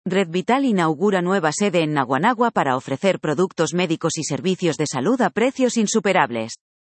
Red Vital inaugura nueva sede en Naguanagua para ofrecer productos médicos y servicios de salud a precios insuperables.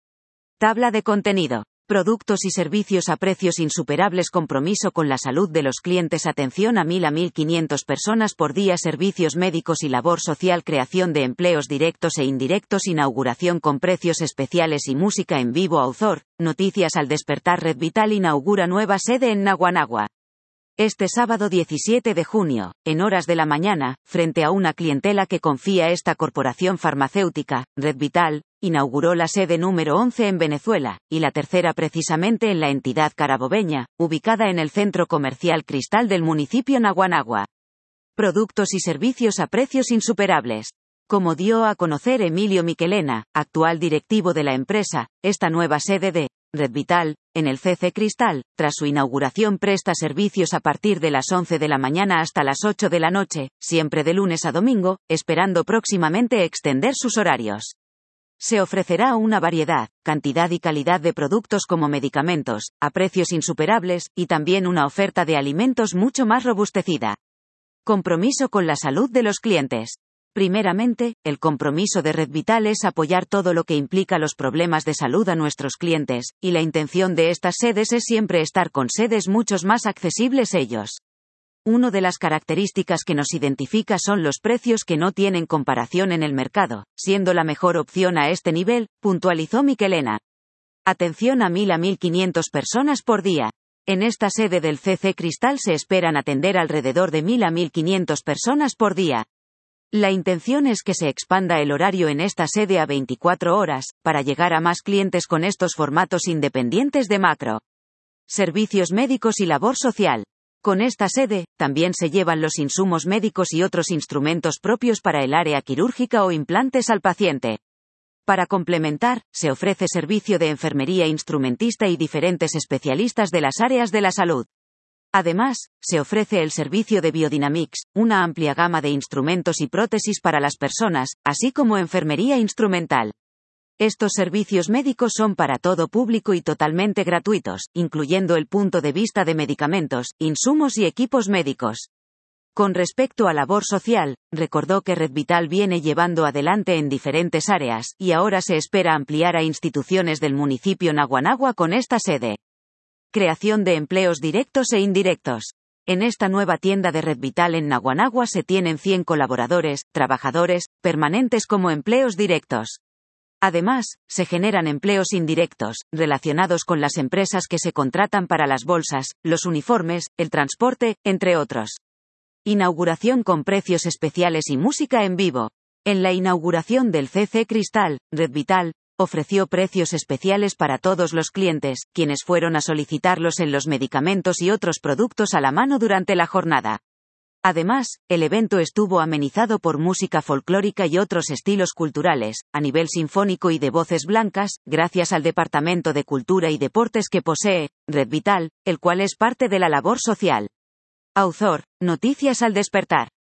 Tabla de contenido. Productos y servicios a precios insuperables. Compromiso con la salud de los clientes. Atención a 1000 a 1500 personas por día. Servicios médicos y labor social. Creación de empleos directos e indirectos. Inauguración con precios especiales y música en vivo. Author. Noticias al despertar. Red Vital inaugura nueva sede en Naguanagua. Este sábado 17 de junio, en horas de la mañana, frente a una clientela que confía esta corporación farmacéutica, Red Vital, inauguró la sede número 11 en Venezuela, y la tercera precisamente en la entidad carabobeña, ubicada en el centro comercial Cristal del municipio Naguanagua. Productos y servicios a precios insuperables. Como dio a conocer Emilio Miquelena, actual directivo de la empresa, esta nueva sede de Red Vital, en el CC Cristal, tras su inauguración presta servicios a partir de las 11 de la mañana hasta las 8 de la noche, siempre de lunes a domingo, esperando próximamente extender sus horarios. Se ofrecerá una variedad, cantidad y calidad de productos como medicamentos, a precios insuperables, y también una oferta de alimentos mucho más robustecida. Compromiso con la salud de los clientes. Primeramente, el compromiso de Red Vital es apoyar todo lo que implica los problemas de salud a nuestros clientes, y la intención de estas sedes es siempre estar con sedes mucho más accesibles ellos. Una de las características que nos identifica son los precios que no tienen comparación en el mercado, siendo la mejor opción a este nivel, puntualizó Miquelena. Atención a 1000 a 1500 personas por día. En esta sede del CC Cristal se esperan atender alrededor de 1000 a 1500 personas por día. La intención es que se expanda el horario en esta sede a 24 horas, para llegar a más clientes con estos formatos independientes de macro. Servicios médicos y labor social. Con esta sede, también se llevan los insumos médicos y otros instrumentos propios para el área quirúrgica o implantes al paciente. Para complementar, se ofrece servicio de enfermería instrumentista y diferentes especialistas de las áreas de la salud. Además, se ofrece el servicio de Biodynamics, una amplia gama de instrumentos y prótesis para las personas, así como enfermería instrumental. Estos servicios médicos son para todo público y totalmente gratuitos, incluyendo el punto de vista de medicamentos, insumos y equipos médicos. Con respecto a labor social, recordó que Red Vital viene llevando adelante en diferentes áreas, y ahora se espera ampliar a instituciones del municipio Naguanagua con esta sede. Creación de empleos directos e indirectos. En esta nueva tienda de Red Vital en Naguanagua se tienen 100 colaboradores, trabajadores, permanentes como empleos directos. Además, se generan empleos indirectos, relacionados con las empresas que se contratan para las bolsas, los uniformes, el transporte, entre otros. Inauguración con precios especiales y música en vivo. En la inauguración del CC Cristal, Red Vital ofreció precios especiales para todos los clientes, quienes fueron a solicitarlos en los medicamentos y otros productos a la mano durante la jornada. Además, el evento estuvo amenizado por música folclórica y otros estilos culturales, a nivel sinfónico y de voces blancas, gracias al Departamento de Cultura y Deportes que posee Red Vital, el cual es parte de la labor social. Author, Noticias al despertar.